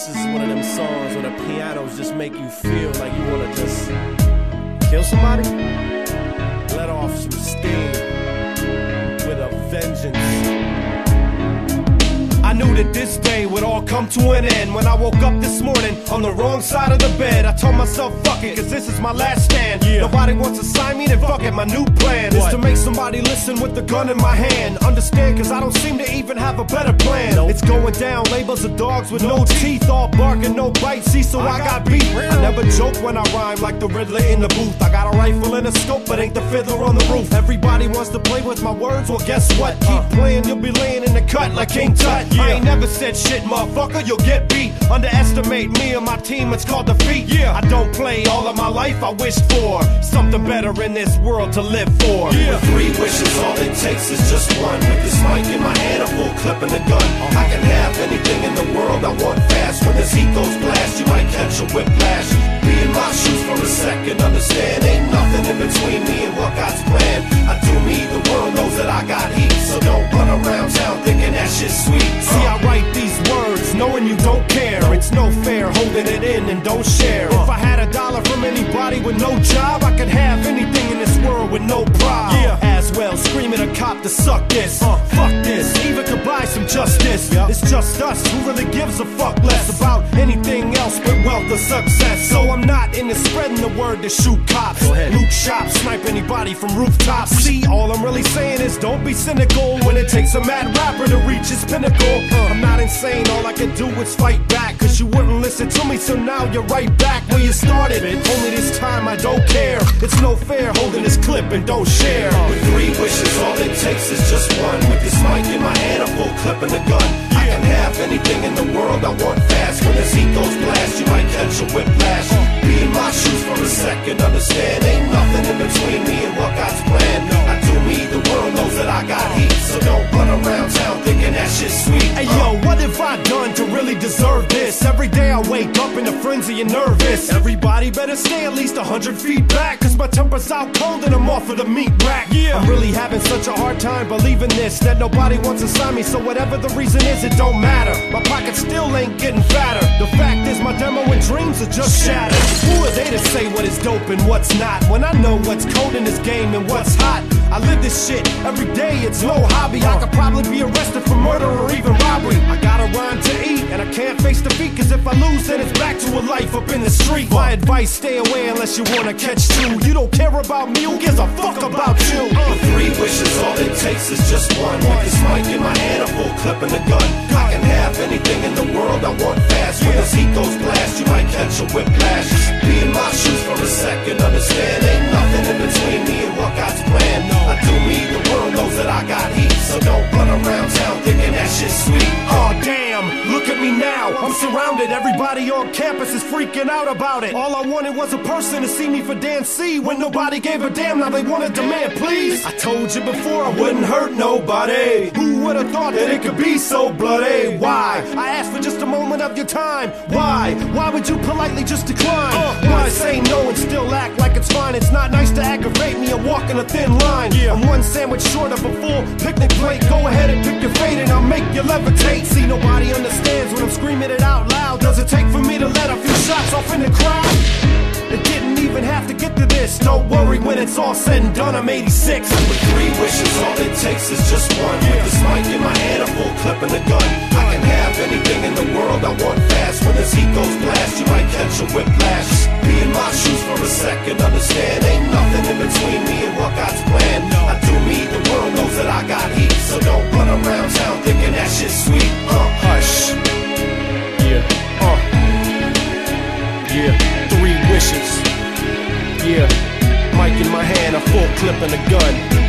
This is one of them songs where the pianos just make you feel like you wanna just kill somebody, let off some steam with a vengeance. I knew that this day would all come to an end when I woke up this morning on the wrong side of the bed. I told myself, fuck it, cause this is my last stand. Nobody wants to sign me, then fuck it, my new plan is to make somebody listen with the gun in my hand. Understand, cause I don't seem to even have a better plan. It's going down, labels of dogs with no teeth, all bark and no bite, see, so I got beat. I never joke when I rhyme like the Riddler in the booth. I got a rifle and a scope, but ain't the fiddler on the roof. Everybody wants to play with my words, well guess what? Keep playing, you'll be laying in the cut like King Tut. I ain't never said shit, motherfucker, you'll get beat. Underestimate me and my team, it's called defeat. I don't play all of my life, I wish for something better in this world to live for. With 3 wishes, all it takes is just one. With this mic in my hand, a full clip and a gun. I can have anything in the world I want fast. When this heat goes blast, you might catch a whiplash. Be in my shoes for a second, understand ain't nothing in between me and what God's planned. I do me, the world knows that I got heat, so don't run around town thinking that shit's sweet. See, I write these words knowing you don't care. It's no fair holding it in and don't share. If I had $1 from anybody with no job, I could have anything in this world with no problem. As well scream at a cop to suck this. Fuck this, even could buy some justice. It's just us, who really gives a fuck less about anything else but wealth or success. So I'm not into spreading the word to shoot cops, loot shops, snipe anybody from rooftops. See, all I'm really saying is don't be cynical when it takes a mad rapper to reach his pinnacle. I'm not insane, all I can do is fight back, cause you wouldn't listen to me, so now you're right back where you started. Only this time I don't care, it's no fair holding this clip and don't share. With 3 wishes, all it takes is just one. With this mic in my hand, a full clip and a gun. I can have anything in the world I want fast. When this heat goes blast, you might catch a whiplash. Be in my shoes for a second, understand ain't nothing in between me and what God's planned. I do me, the world knows that I got heat, so don't run around town thinking that shit's sweet. Hey yo, what have I done to really deserve this? Every day I wake up in a frenzy and nervous. Everybody better stay at least 100 feet back, cause my temper's out cold and I'm off of the meat rack. I'm really having such a hard time believing this, that nobody wants to sign me, so whatever the reason is, it don't matter. My pocket still ain't getting fatter. The fact is my demo and dreams are just shattered. Who are they to say what is dope and what's not, when I know what's cold in this game and what's hot? I live this shit every day, it's no hobby. I could probably be arrested for murder or even robbery. I gotta rhyme to eat, and I can't face defeat, cause if I lose, then it's back to a life up in the street. My advice, stay away unless you wanna catch two. You don't care about me, who gives a fuck about you? With 3 wishes, all it takes is just one. With this mic in my hand, a full clip and a gun. I can have anything in the world I want fast. When this heat goes blast, you might catch a whiplash. Be in my shoes for a second, understand ain't nothing in between me and what God's planned. I do me, the world knows that I got heat, so don't run around town thinking that shit's sweet. Oh damn, look at me now, I'm surrounded. Everybody on campus is freaking out about it. All I wanted was a person to see me for Dan C. When nobody gave a damn, now they wanna demand please. I told you before I wouldn't hurt nobody. Who would've thought that it could be so bloody? Why? I asked for just a moment of your time. Why? Why would you politely just decline? Why say no and still act like it's fine? It's not nice to aggravate me, I'm walking a thin line. I'm one sandwich short of a full picnic plate. Go ahead and pick your fate and I'll make you levitate. See, nobody understands when I'm screaming it out loud. Does it take for me to let a few shots off in the crowd? It didn't even have to get to this. Don't worry, when it's all said and done, I'm 86. With 3 wishes, all it takes is just one. With this mic in my hand, a full clip and a gun. I can have anything in the world I want fast. When this heat goes blast, you might catch a whiplash. Be in my shoes for a second, understand ain't nothing in between me and what God's planned. I do me, the world knows that I got heat, so don't run around town thinking that shit's sweet. Hush. Yeah, 3 wishes. Yeah, mic in my hand, a full clip and a gun.